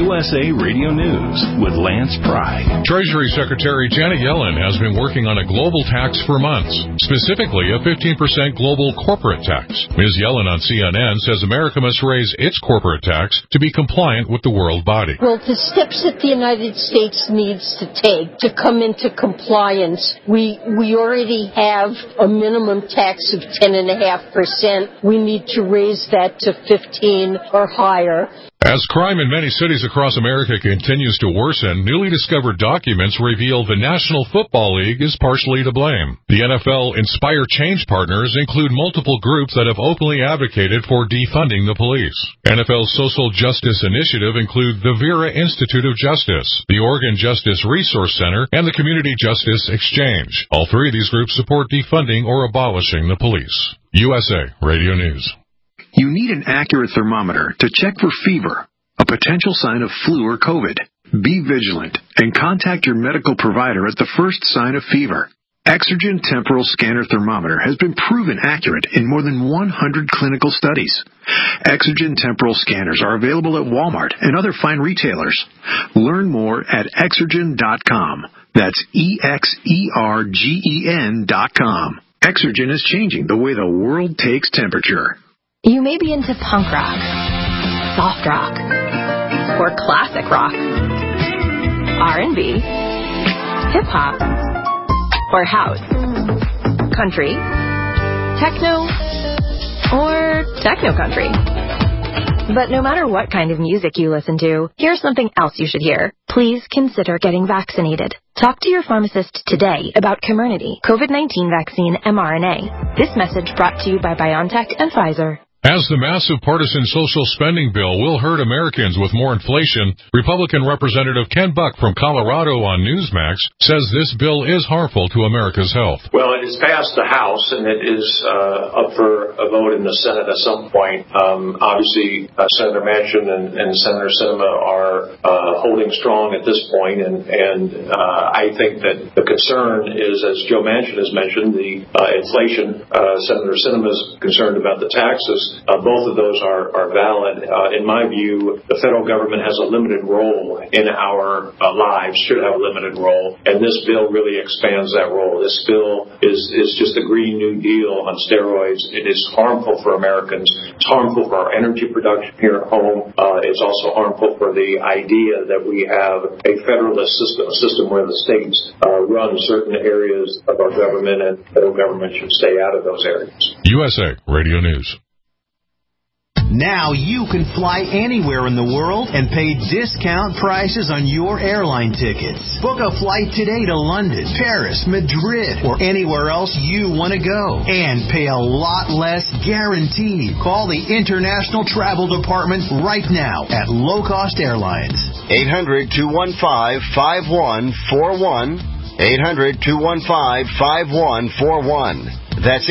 USA Radio News with Lance Pry. Treasury Secretary Janet Yellen has been working on a global tax for months, specifically a 15% global corporate tax. Ms. Yellen on CNN says America must raise its corporate tax to be compliant with the world body. Well, the steps that the United States needs to take to come into compliance, we already have a minimum tax of 10.5%. We need to raise that to 15 or higher. As crime in many cities across America continues to worsen, newly discovered documents reveal the National Football League is partially to blame. The NFL Inspire Change partners include multiple groups that have openly advocated for defunding the police. NFL's social justice initiative include the Vera Institute of Justice, the Oregon Justice Resource Center, and the Community Justice Exchange. All three of these groups support defunding or abolishing the police. USA Radio News. You need an accurate thermometer to check for fever, a potential sign of flu or COVID. Be vigilant and contact your medical provider at the first sign of fever. Exergen Temporal Scanner Thermometer has been proven accurate in more than 100 clinical studies. Exergen Temporal Scanners are available at Walmart and other fine retailers. Learn more at Exergen.com. That's EXERGEN.com. Exergen is changing the way the world takes temperature. You may be into punk rock, soft rock, or classic rock, R&B, hip-hop, or house, country, techno, or techno-country. But no matter what kind of music you listen to, here's something else you should hear. Please consider getting vaccinated. Talk to your pharmacist today about Comirnaty, COVID-19 vaccine mRNA. This message brought to you by BioNTech and Pfizer. As the massive partisan social spending bill will hurt Americans with more inflation, Republican Representative Ken Buck from Colorado on Newsmax says this bill is harmful to America's health. Well, it has passed the House, and it is up for a vote in the Senate at some point. Obviously, Senator Manchin and Senator Sinema are holding strong at this point, and I think that the concern is, as Joe Manchin has mentioned, the inflation. Senator Sinema is concerned about the taxes. Both of those are valid. In my view, the federal government has a limited role in our lives, should have a limited role, and this bill really expands that role. This bill is just a Green New Deal on steroids. It is harmful for Americans. It's harmful for our energy production here at home. It's also harmful for the idea that we have a federalist system, a system where the states run certain areas of our government, and the federal government should stay out of those areas. USA Radio News. Now you can fly anywhere in the world and pay discount prices on your airline tickets. Book a flight today to London, Paris, Madrid, or anywhere else you want to go. And pay a lot less guaranteed. Call the International Travel Department right now at Low Cost Airlines. 800-215-5141. 800-215-5141. That's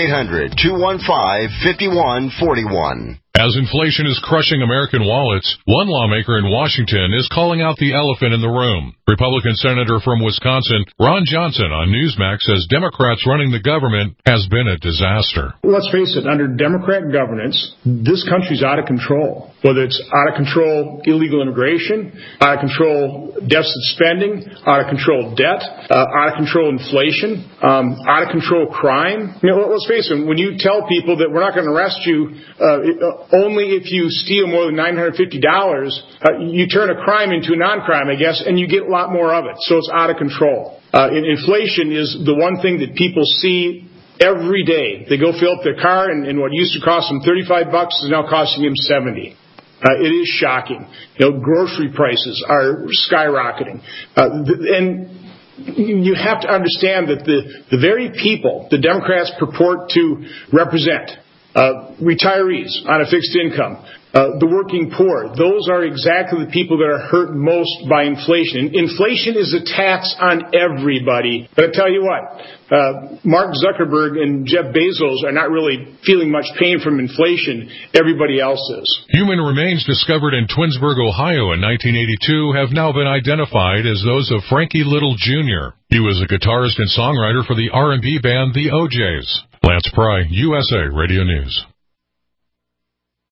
800-215-5141. As inflation is crushing American wallets, one lawmaker in Washington is calling out the elephant in the room. Republican Senator from Wisconsin, Ron Johnson on Newsmax says Democrats running the government has been a disaster. Let's face it, under Democrat governance, this country's out of control. Whether it's out of control illegal immigration, out of control deficit spending, out of control debt, out of control inflation, out of control crime. You know, let's face it, when you tell people that we're not going to arrest you only if you steal more than $950, you turn a crime into a non-crime, I guess, and you get a lot more of it. So it's out of control. Inflation is the one thing that people see every day. They go fill up their car, and what used to cost them $35 is now costing them $70. It is shocking. You know, grocery prices are skyrocketing. And you have to understand that the very people the Democrats purport to represent, retirees on a fixed income, the working poor, those are exactly the people that are hurt most by inflation. Inflation is a tax on everybody. But I tell you what, Mark Zuckerberg and Jeff Bezos are not really feeling much pain from inflation. Everybody else is. Human remains discovered in Twinsburg, Ohio in 1982 have now been identified as those of Frankie Little Jr. He was a guitarist and songwriter for the R&B band The O'Jays. Lance Pry, USA Radio News.